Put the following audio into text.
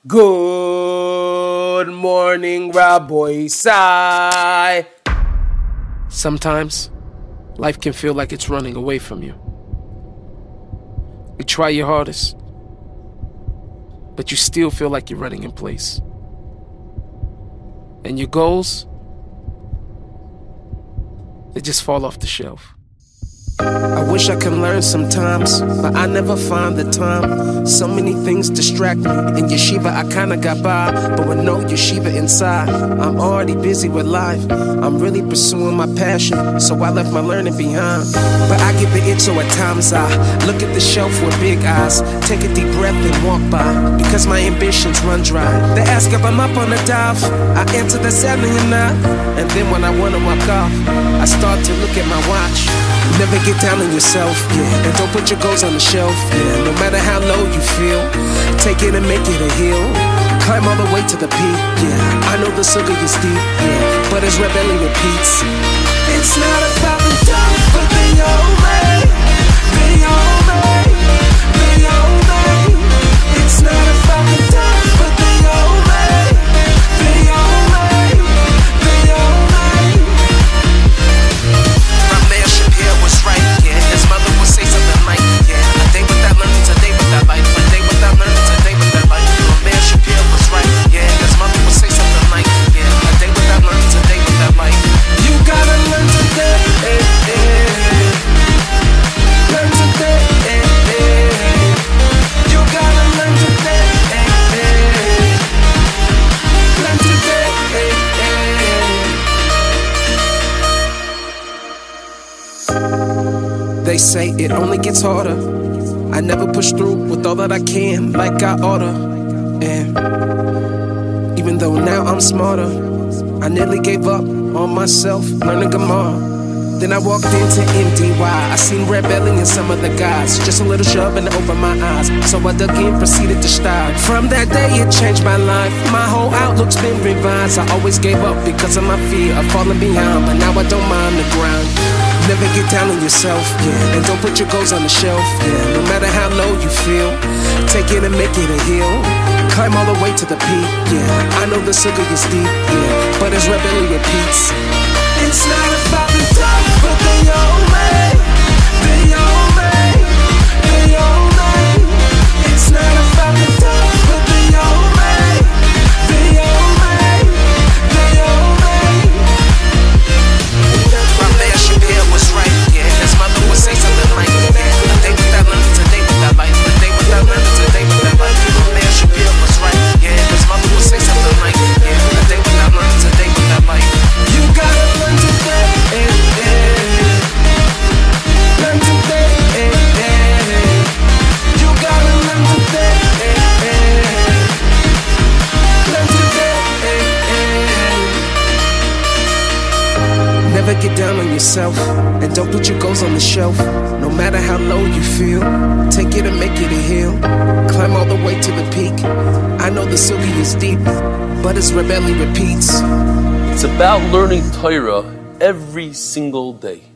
Good morning, Raboy Sai. Sometimes, life can feel like it's running away from you. You try your hardest, but you still feel like you're running in place. And your goals, they just fall off the shelf. I wish I could learn sometimes, but I never find the time. So many things distract me. In yeshiva I kinda got by, but with no yeshiva inside, I'm already busy with life. I'm really pursuing my passion, so I left my learning behind. But I get the itch, so at times I look at the shelf with big eyes, take a deep breath and walk by, because my ambitions run dry. They ask if I'm up on a dive, I answer that sadly you're not. And then when I wanna walk off, I start to look at my watch. Never get down on yourself, yeah, and don't put your goals on the shelf, yeah. No matter how low you feel, take it and make it a hill. Climb all the way to the peak, yeah. I know the sugar is deep, yeah, but as rebellion repeats, it's not about the top, but the old man, the old man, the old man. It's not about the top, but the old man, the old man, the old man. Ramir Shapir was right, yeah. His mother would say something like, yeah, a day without learning, a day without life. A day without learning, a day without life. Ramir Shapir was right, yeah. His mother would say something like, yeah, a day without learning, a day without life. You gotta learn today, learn today, you gotta learn today, learn today. They say it only gets harder. I never push through with all that I can like I oughta. And even though now I'm smarter, I nearly gave up on myself learning Gemara. Then I walked into MDY. I seen rebelling in some of the guys. Just a little shove and it opened my eyes. So I dug in, proceeded to start. From that day it changed my life. My whole outlook's been revised. I always gave up because of my fear of falling behind, but now I don't mind the grind. Never get down on yourself, yeah, and don't put your goals on the shelf, yeah. No matter how low you feel, take it and make it a hill. Climb all the way to the peak, yeah. I know the sugar is deep, yeah, but as rebellion repeats, it's not about the top, but the old man, the old man, the old man. It's not about the top, but the old man, the old man, the old man. Ramir Shapir was right, yeah. His mother would say something like, yeah, a day without learning, a day without life. A day without learning, a day without life. Ramir Shapir was right, yeah. His mother would say something like, yeah, a day without learning, a day without life. You gotta learn today, learn today, you gotta learn today, learn today. Never get down on yourself, and don't put your goals on the shelf. No matter how low you feel, take it and make it a hill. Climb all the way to the peak. I know the sugi is deep, but as rebellion repeats, it's about learning Torah every single day.